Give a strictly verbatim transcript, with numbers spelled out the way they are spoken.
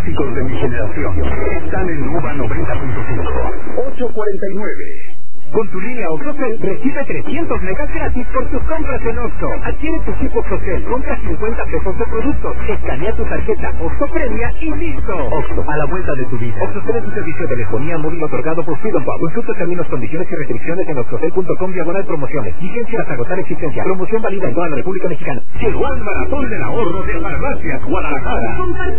clásicos de mi generación están en U B A noventa punto cinco. ocho cuarenta y nueve. Con tu línea Oxocel recibe trescientos megas gratis por tus compras en Oxxo. Adquiere tu chip Oxocel, compra cincuenta pesos de productos, escanea tu tarjeta Oxxo Premia y listo. Oxxo, a la vuelta de tu vida. Oxocel es un servicio de telefonía móvil otorgado por Freedom Pub. Consulta términos, condiciones y restricciones en oxocel punto com diagonal promociones. Vigencia hasta agotar existencia. Promoción válida en toda la República Mexicana. Llegó el maratón del ahorro de Farmacias Guadalajara.